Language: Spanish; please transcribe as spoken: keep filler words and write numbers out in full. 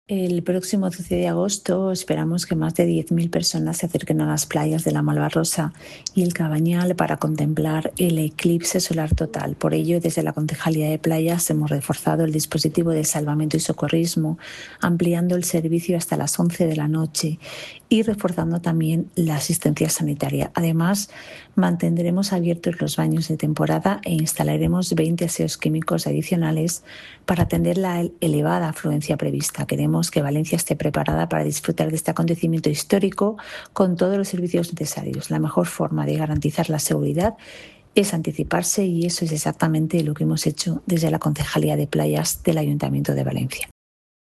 El próximo doce de agosto esperamos que más de diez mil personas se acerquen a las playas de la Malvarrosa y el Cabañal para contemplar el eclipse solar total. Por ello, desde la Concejalía de Playas hemos reforzado el dispositivo de salvamento y socorrismo, ampliando el servicio hasta las once de la noche y reforzando también la asistencia sanitaria. Además, mantendremos abiertos los baños de temporada e instalaremos veinte aseos químicos adicionales para atender la elevada afluencia prevista. Queremos que Valencia esté preparada para disfrutar de este acontecimiento histórico con todos los servicios necesarios. La mejor forma de garantizar la seguridad es anticiparse y eso es exactamente lo que hemos hecho desde la Concejalía de Playas del Ayuntamiento de Valencia.